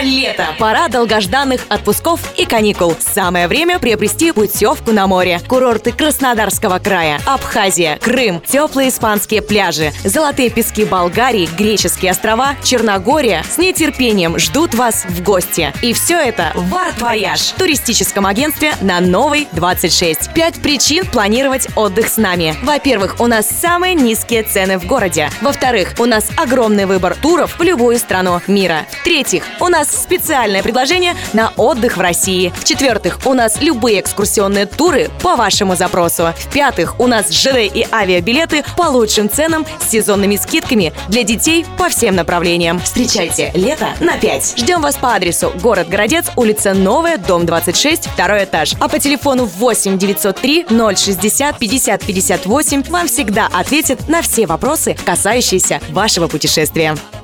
лето! Пора долгожданных отпусков и каникул. Самое время приобрести путевку на море. Курорты Краснодарского края, Абхазия, Крым, теплые испанские пляжи, золотые пески Болгарии, греческие острова, Черногория с нетерпением ждут вас в гости. И все это в Арт Вояж, туристическом агентстве на Новой 26. 5 причин планировать отдых с нами. Во-первых, у нас самые низкие цены в городе. Во-вторых, у нас огромный выбор туров в любую страну мира. В-третьих, у нас специальное предложение на отдых в России. В-четвертых, у нас любые экскурсионные туры по вашему запросу. В-пятых, у нас ЖД и авиабилеты по лучшим ценам с сезонными скидками для детей по всем направлениям. Встречайте лето на 5. Ждем вас по адресу город Городец, улица Новая, дом 26, 2 этаж. А по телефону 8 903 060 50 58 вам всегда ответят на все вопросы, касающиеся вашего путешествия.